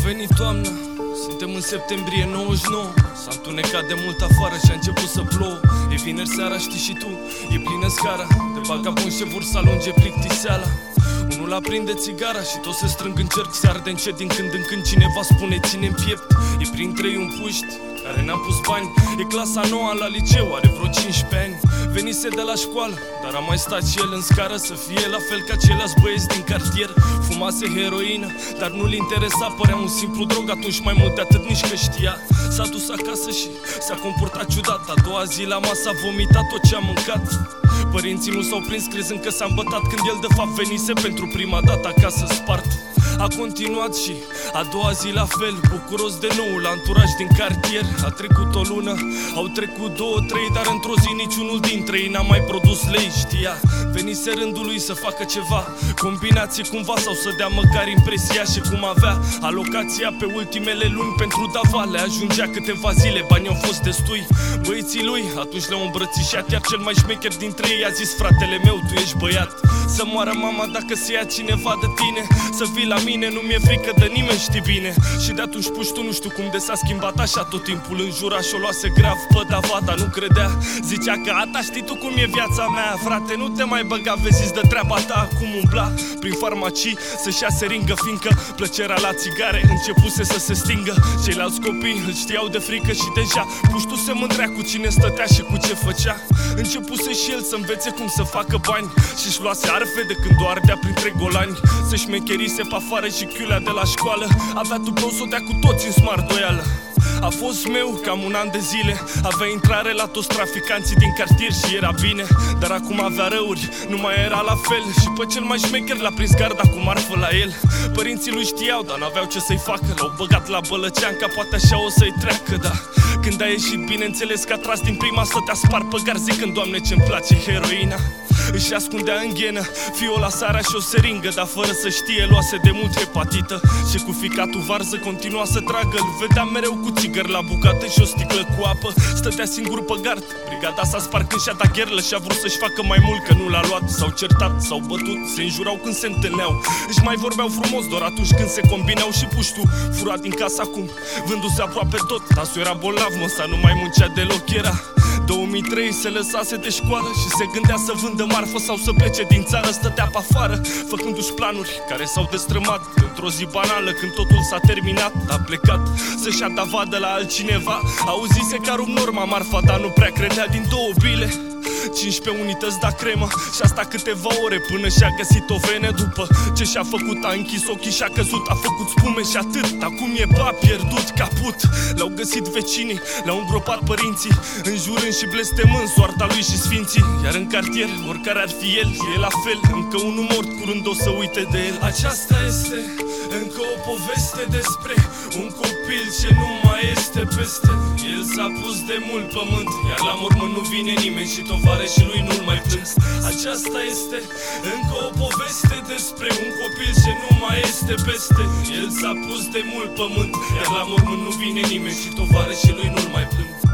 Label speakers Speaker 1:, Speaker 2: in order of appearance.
Speaker 1: venit toamna, suntem în septembrie 99. S-a întunecat de mult afară și a început să plouă. E vineri seara, știi și tu, e plină scara de vagabonzi ce vor să alunge plictiseala. Unul aprinde țigara și toți se strâng în cerc, se arde încet din când în când. Cineva spune ține-n piept. E printre ei un puști care n-a pus bani. E clasa 9 la liceu, are vreo 15 ani. Venise de la școală, dar a mai stat și el în scară să fie la fel ca ceilalți băieți din cartier. Fumase heroină, dar nu-l interesa, părea un simplu drog. Atunci mai mult de atât nici că știa. S-a dus acasă și s-a comportat ciudat. A doua zi la masă a vomitat tot ce a mâncat. Părinții nu s-au prins crezând că s-a îmbătat, când el de fapt venise pentru prima dată acasă spart. A continuat și a doua zi la fel, bucuros de noul anturaj din cartier. A trecut o lună, au trecut 2-3, dar într-o zi niciunul dintre ei n-a mai produs lei. Știa, venise rândul lui să facă ceva, combinație cumva sau să dea măcar impresia. Și cum avea alocația pe ultimele luni pentru davale, ajungea câteva zile, banii au fost destui. Băieții lui atunci le-au îmbrățișat, iar cel mai șmecher dintre ei a zis: fratele meu, tu ești băiat. Să moară mama dacă se ia cineva de tine, să vii la mine, nu mi-e frică de nimeni, știi bine. Și de atunci puștiu nu știu cum de s-a schimbat așa, tot timpul înjura și o luase grav pe Davada. Nu credea, zicea că ata știi tu cum e viața mea. Frate, nu te mai băga, vezi de treaba ta. Acum umbla prin farmacii să-și ia seringă, fiindcă plăcerea la țigare începuse să se stingă. Ceilalți copii îl știau de frică și deja puștiu se mândrea cu cine stătea și cu ce făcea. Începuse și el să învețe cum să facă bani și-și luase arfe de când o ardea printre golani. Se șmecherise pe afară și chiulea de la școală, avea tupeu să o dea cu toți în smardoială. A fost meu cam un an de zile, avea intrare la toți traficanții din cartier și era bine. Dar acum avea răuri, nu mai era la fel. Și pe cel mai șmecher l-a prins garda cu marfă la el. Părinții lui știau, dar n-aveau ce să-i facă. L-au băgat la bălăcean, ca poate așa o să-i treacă, da. Când a ieșit, bineînțeles că a tras din prima să te spar pe gar, zicând: Doamne, ce-mi place heroina. Își ascundea în ghenă fiola, sarea și o seringă, dar fără să știe luase de mult hepatită. Și cu ficatul varză continua să tragă, îl vedea mereu cu țigări la bucată și o sticlă cu apă. Stătea singur pe gard, brigada s-a spart când și-a dat gherlă și a vrut să-și facă mai mult, că nu l-a luat. S-au certat, s-au bătut, se înjurau când se întâlneau. Își mai vorbeau frumos doar atunci când se combinau. Și puștiu fura din casă acum, vându-se aproape tot. Tasul era bolnav, măsa nu mai muncea deloc. Era 2003, se lăsase de școală și se gândea să vândă marfă sau să plece din țară. Stătea pe afară, făcându-și planuri care s-au destrămat. Într-o zi banală, când totul s-a terminat, a plecat să-și ia davadă la altcineva. Auzise că rup norma marfa, dar nu prea credea. Din 2 bile 15 unități da cremă, și asta câteva ore până și-a găsit o venă. După ce și-a făcut, a închis ochii și-a căzut. A făcut spume și atât, acum e pierdut, caput. L-au găsit vecinii, l-au îngropat părinții, înjurând și blestemând soarta lui și sfinții. Iar în cartier, oricare ar fi el, e la fel, încă unul mort, curând o să uite de el. Aceasta este încă o poveste despre un copil ce nu mai este peste. El s-a pus de mult pământ, iar la mormânt nu vine nimeni și tovarășii lui nu-l mai plâng. Aceasta este încă o poveste despre un copil ce nu mai este peste. El s-a pus de mult pământ, iar la mormânt nu vine nimeni și tovarășii lui nu-l mai plâng.